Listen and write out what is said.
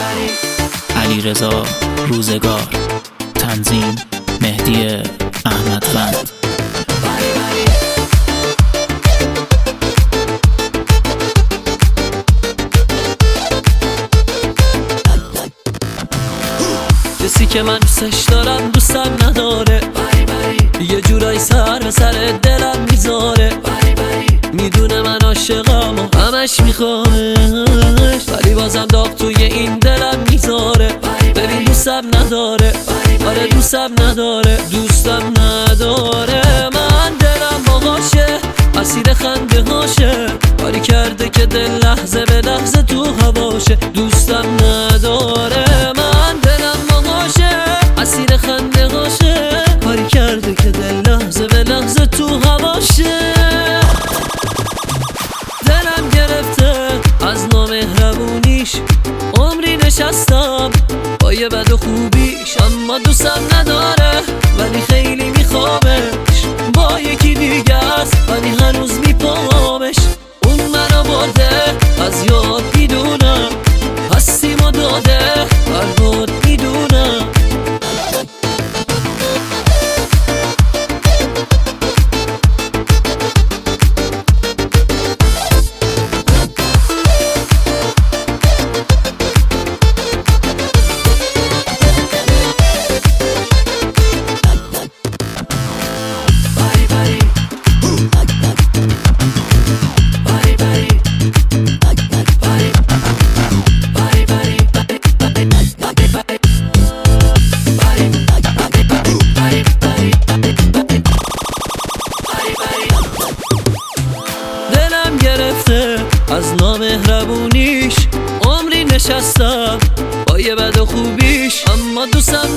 علیرضا روزگار، تنظیم مهدی احمدوند. کسی که من دوستش دارم دوستم نداره، یه جورایی سر به سر دلم میذاره. میدونه من عاشقم و همش میخوامش، ولی بازم داغ توی این دلم میذاره. ببین دوستم نداره، آره دوستم نداره، دوستم نداره. من دلم باهاشه، اسیر خنده هاشه، کاری کرده که دل لحظه به لحظه تو هواشه. دوستم نداره، من دلم باهاشه، اسیر خنده هاشه، کاری کرده که دل لحظه به لحظه تو هواشه. دلم گرفته از نامهربونیش، عمری نشستم با یه بد و خوبیش، اما دوستم نداره ولی خیلی میخوامش. با یکی دیگه است ولی هنوز میپامش. اون منو برده از یاد میدونم، هستیمو داده فرهاد میدونم. از نامهربونیش، عمری نشستم با یه بد و خوبیش، اما دوستم